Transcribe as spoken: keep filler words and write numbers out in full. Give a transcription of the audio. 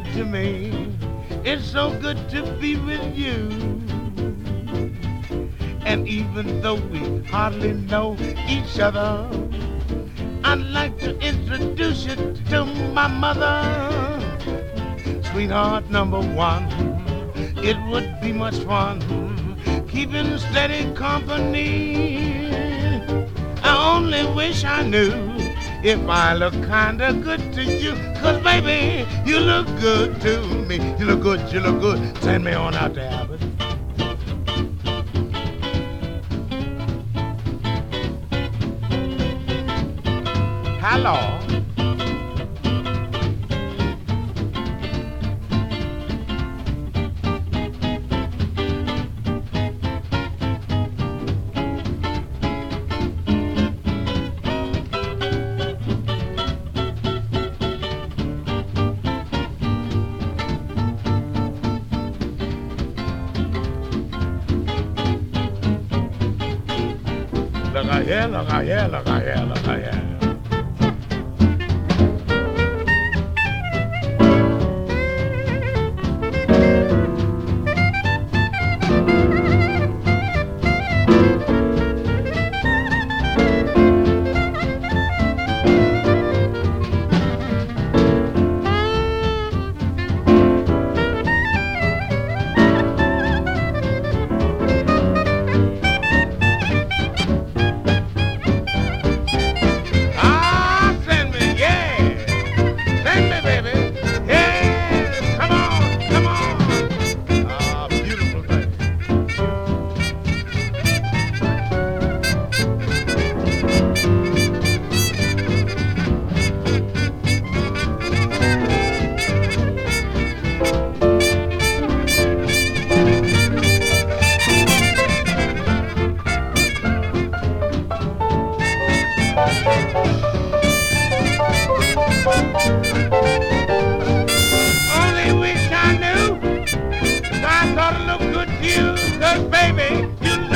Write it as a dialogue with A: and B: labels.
A: to me. It's so good to be with you. And even though we hardly know each other, I'd like to introduce you to my mother. Sweetheart number one, it would be much fun keeping steady company. I only wish I knew if I look kinda good to you. Cause baby, you look good to me. You look good, you look good. Send me on out to Albert. Hello. Look out here, look out here, look out here, look out here. Only wish I knew if I thought it looked good to you, cause baby, you